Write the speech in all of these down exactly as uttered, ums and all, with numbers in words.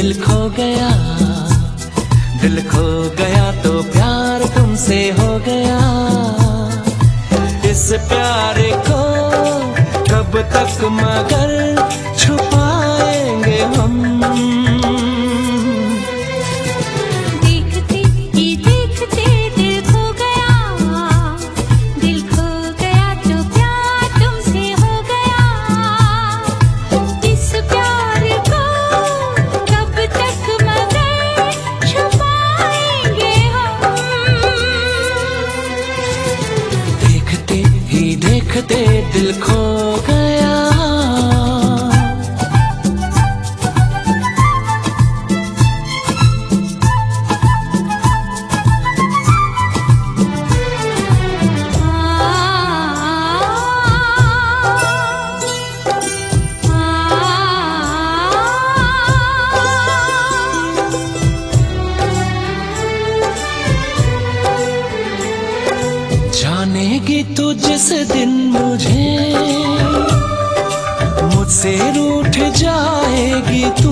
दिल खो गया, दिल खो गया तो प्यार तुमसे हो गया। इस प्यार को कब तक मगर छुपाएंगे हम। देखते ही देखते दिल खो गया, दिल खो गया तो प्यार तुमसे हो गया। इस प्यार को कब तक मगर छुपाएंगे हम। देखते ही देखते दिल खो गया। जानेगी तू जिस दिन मुझे, मुझसे रूठ जाएगी तू।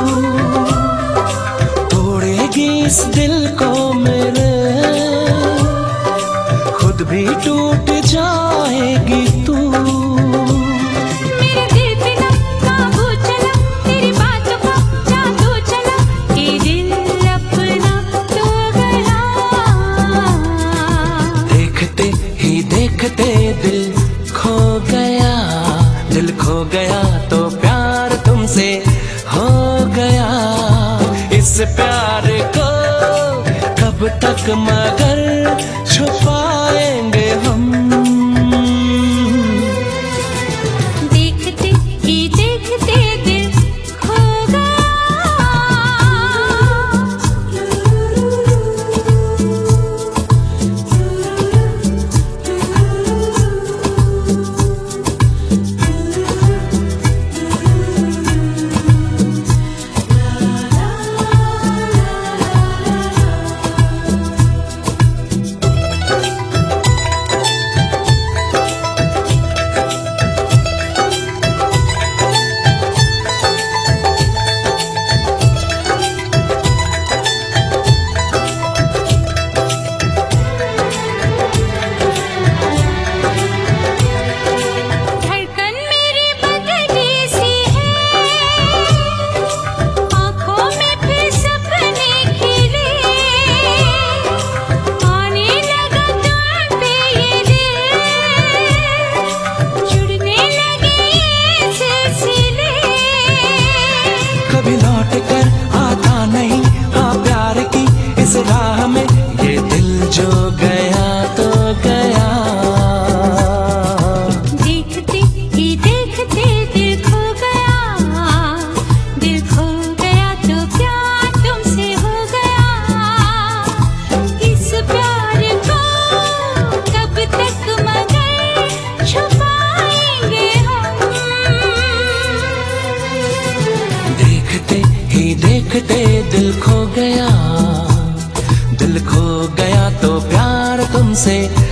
तोड़ेगी इस दिल को मेरे, खुद भी टूट जाएगी तू। मेरे दिल पे ना काबू चला, तेरी बातों का जादू चला, ये दिल अपना तो गया। देखते ही देखते दिल खो गया, दिल खो गया तो प्यार तुमसे हो गया। इस प्यार को कब तक मगर छुपाएंगे हम। देखते ही देखते दिल खो गया। धड़कन मेरी बदली सी है, आँखों में फिर सपने खिले। आने लगा तुम पे ये दिल, जुड़ने लगे ये सिलसिले। कभी लौट कर आता नहीं आ प्यार की इस राह में, ये दिल जो गया तो गया। देखते ही देखते दिल खो गया, दिल खो गया तो प्यार तुमसे हो गया। इस प्यार को कब तक मगर छुपाएंगे हम। देखते ही देखते दिल खो गया, दिल खो गया तो प्यार तुमसे